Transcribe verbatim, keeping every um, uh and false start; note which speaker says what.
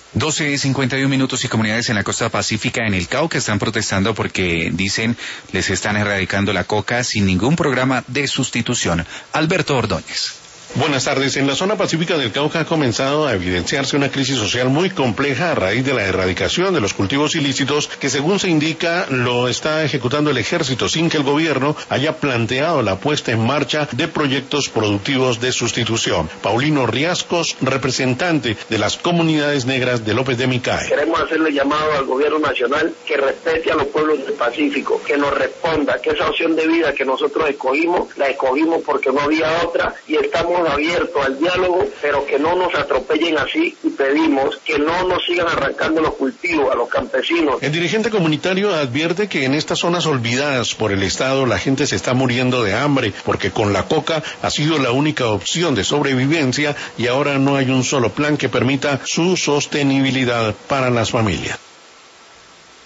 Speaker 1: doce cincuenta y uno minutos y comunidades en la costa pacífica en el Cauca están protestando porque dicen les están erradicando la coca sin ningún programa de sustitución. Alberto Ordóñez.
Speaker 2: Buenas tardes. En la zona pacífica del Cauca ha comenzado a evidenciarse una crisis social muy compleja a raíz de la erradicación de los cultivos ilícitos que, según se indica, lo está ejecutando el ejército sin que el gobierno haya planteado la puesta en marcha de proyectos productivos de sustitución. Paulino Riascos, representante de las comunidades negras de López de Micay.
Speaker 3: Queremos hacerle llamado al gobierno nacional que respete a los pueblos del Pacífico, que nos responda que esa opción de vida que nosotros escogimos, la escogimos porque no había otra y estamos abiertos al diálogo, pero que no nos atropellen así y pedimos que no nos sigan arrancando los cultivos a los campesinos.
Speaker 2: El dirigente comunitario advierte que en estas zonas olvidadas por el Estado la gente se está muriendo de hambre porque con la coca ha sido la única opción de sobrevivencia y ahora no hay un solo plan que permita su sostenibilidad para las familias.